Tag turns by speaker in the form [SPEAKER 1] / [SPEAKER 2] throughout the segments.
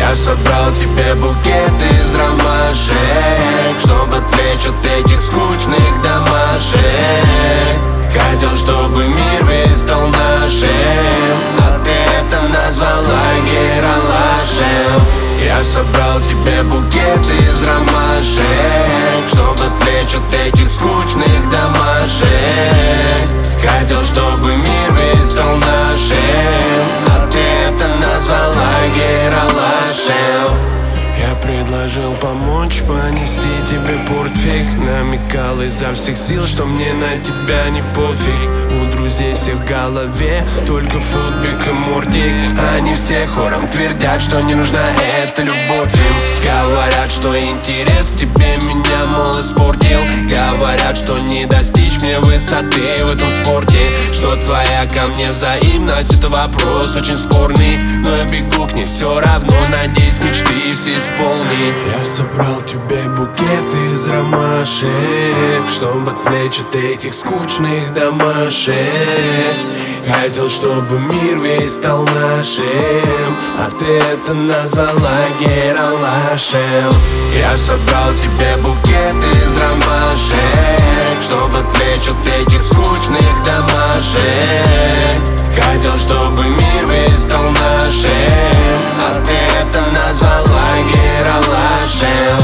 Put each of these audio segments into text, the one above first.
[SPEAKER 1] Я собрал тебе букет из ромашек, чтобы отвлечь от этих скучных домашек. Хотел, чтобы мир весь стал нашим, а ты это назвала Ералашем. Я собрал тебе букет из ромашек, чтобы отвлечь от этих скучных домашек. Хотел, чтобы мир весь стал нашим, а ты это назвала Ералашем. Я предложил помочь понести тебе портфель, намекал изо всех сил, что мне на тебя не пофиг. У друзей всех в голове только футбик и мортик. Они все хором твердят, что не нужна эта любовь им. Говорят, что интерес к тебе меня, мол, испортил. Говорят, что не достичь мне высоты в этом спорте, что твоя ко мне взаимность — это вопрос очень спорный. Но я бегу к ней все равно, надеюсь, мечты все исполнить. Я собрал тебе букет из ромашек, чтобы отвлечь от этих скучных домашек. Хотел, чтобы мир весь стал нашим, а ты это назвала Ералашем. Я собрал тебе букет из ромашек, чтобы отвлечь от этих скучных домашек. Хотел, чтобы мир весь стал нашим, а ты это назвала Ералашем.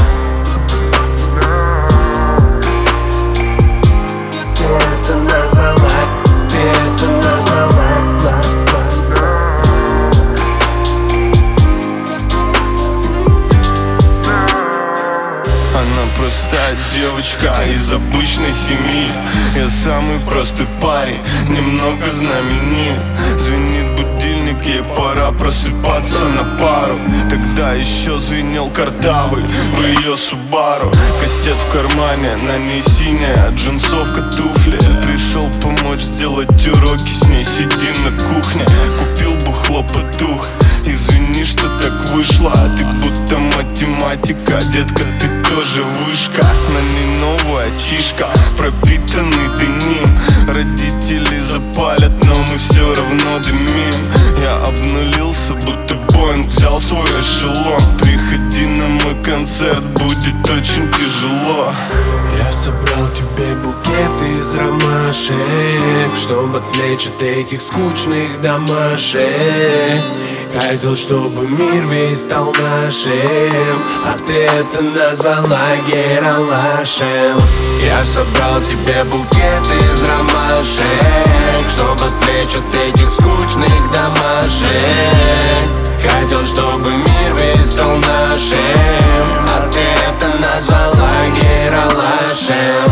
[SPEAKER 2] Она простая девочка из обычной семьи. Я самый простой парень, немного знаменит. Звенит будильник, ей пора просыпаться на пару. Тогда еще звенел картавый в ее Субару. Кастет в кармане, на ней синяя джинсовка, туфли. Пришел помочь сделать уроки с ней, сидим на кухне. Купил бухло, потух. Извини, что так вышло, ты будто математика. Детка, ты тоже вышка. На ней новая чишка, пропитанный деним. Родители запалят, но мы все равно дымим. Я обнулился, будто Боинг взял свой эшелон. Приходи на мой концерт, будет очень тяжело.
[SPEAKER 1] Я собрал тебе букет из ромашек, чтобы отвлечь от этих скучных домашек. Хотел, чтобы мир весь стал нашим, а ты это назвала Ералашем. Я собрал тебе букет из ромашек, чтобы отвлечь от этих скучных домашек. Хотел, чтобы мир весь стал нашим, а ты это назвала Ералашем.